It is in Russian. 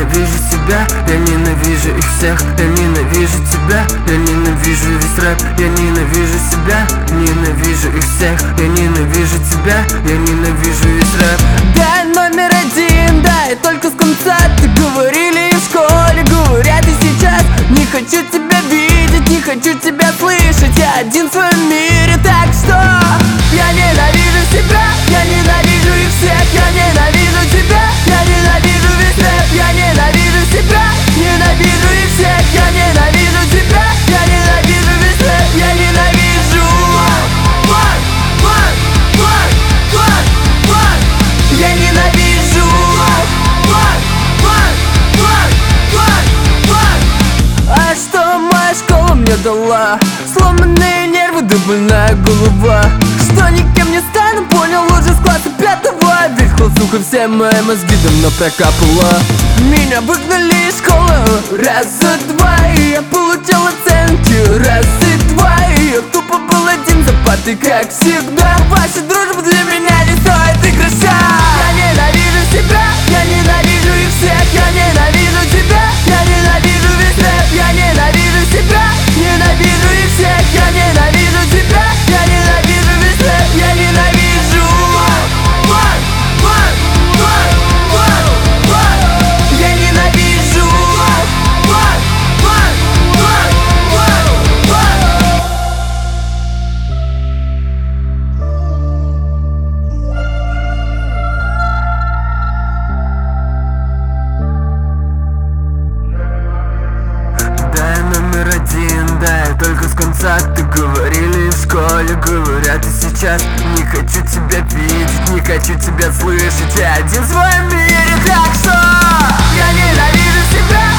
ненавижу себя, я ненавижу их всех. Я ненавижу тебя, я ненавижу весь рэп. Я ненавижу себя, ненавижу их всех. Я ненавижу тебя, я ненавижу весь рэп. Дай номер один, дай только с конца. Ты говорили в школе, говорят и сейчас. Не хочу тебя видеть, не хочу тебя слышать. Я один в своем мире, так что я ненавижу себя, я ненавижу их всех. Я ненавижу тебя, я ненавижу весь рэп. Я ненавижу себя, ненавижу их всех. Я ненавижу тебя, я ненавижу весь рэп. Я ненавижу. Я ненавижу. А что моя школа мне дала? Сломанные нервы, да больная голова. Что никем не стану, понял уже с класса 5-го. Ведь классуха все мои мозги давно прокапала. Меня выгнали из школы раза два, и я получил оценки раза два. И я тупо был один за партой, как всегда. Ваша дружба для меня не стоит и гроша. Я ненавижу себя, я ненавижу их всех. Я ненавижу тебя, я ненавижу весь рэп. Я ненавижу себя, ненавижу их всех. Я ненавижу тебя, я ненавижу весь рэп. Я ненавижу. Я ненавижу. Дай номер один, дай только с конца. Ты говорили в школе, говорят и сейчас. Не хочу тебя видеть, не хочу тебя слышать. Я один в своем мире, так что я ненавижу себя.